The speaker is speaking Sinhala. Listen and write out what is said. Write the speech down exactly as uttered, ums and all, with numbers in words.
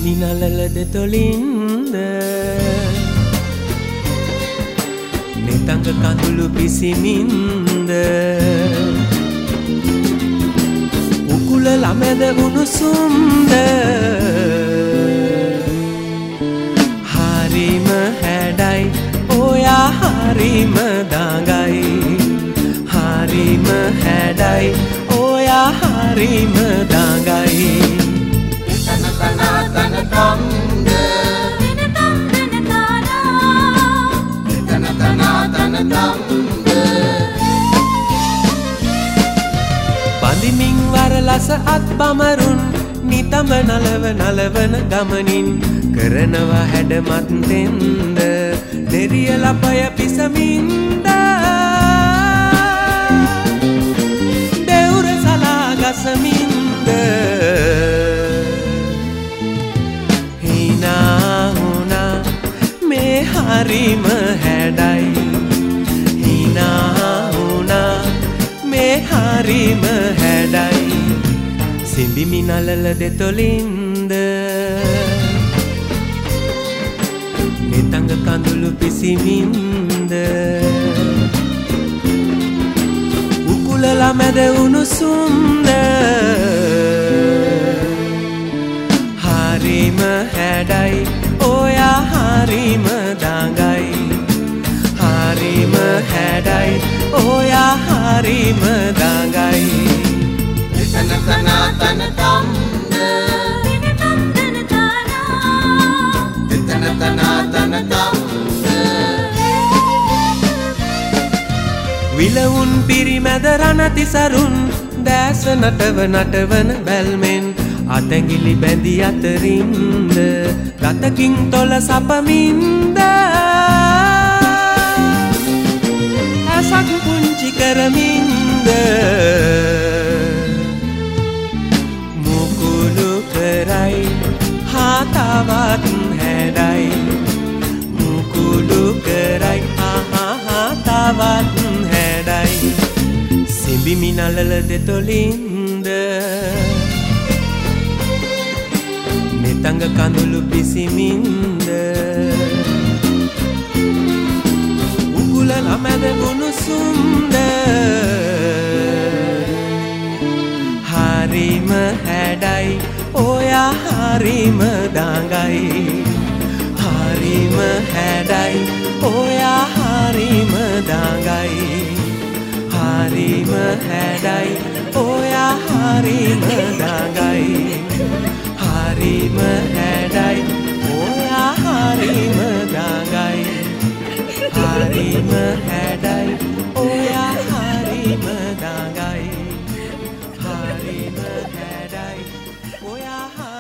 නිනලල දෙතොලින්ද නිතංග කඳුළු පිසිමින්ද උකුල ළමැද උණුසුම්ද හරිම හැඩයි ඔයා හරිම දඟයි හරිම හැඩයි ඔයා හරිම දඟයි තන තන තන තම්ද තන තන තන තම්ද බඳිමින් වරලස අත් බමරුන් නිතඹ නලව නලවන ගමනින් කරනවා හැඩමත් දෙන්ද දෙරිය ලපය පිසමින්ද දෙවුර සලා ගසමින්ද හිනා වුණා මේ හරිම හැඩයි හිනා වුණා මේ හරිම හැඩයි සිඹිමි නලල දෙතොලින්ද නිතංග කඳුළු පිසිමින්ද උකුල ළමැද උණුසුම්ද හරිම හැඩයි ඔයා හරිම දඟයි හරිම හැඩයි ඔයා හරිම දඟයි තන තන තන තම්ද තන තන තන තම්ද විලවුන් පිරිමැද රණතිසරුන් දැස නටව නටවන බැල්මෙන් අතැඟිලි බැඳි අතරින්ද ගතකින් තොල සපමින්ද ඇසක් පුංචි කරමින්ද මුකුළු කරයි හාතවත් හැඩයි මුකුළු කරයි හාතවත් හැඩයි සිඹිමි නලල දෙතොලින්ද නිතංග කඳුළු පිසිමින්ද උකුල ළමැද උණුසුම්ද හරිම හැඩයි ඔයා හරිම දඟයි හරිම හැඩයි ඔයා හරිම දඟයි හරිම හැඩයි ඔයා හරිම දඟයි හරිම හැඩයි ඔයා හරිම දඟයි හරිම හැඩයි ඔයා හරිම දඟයි හරිම හැඩයි ඔයා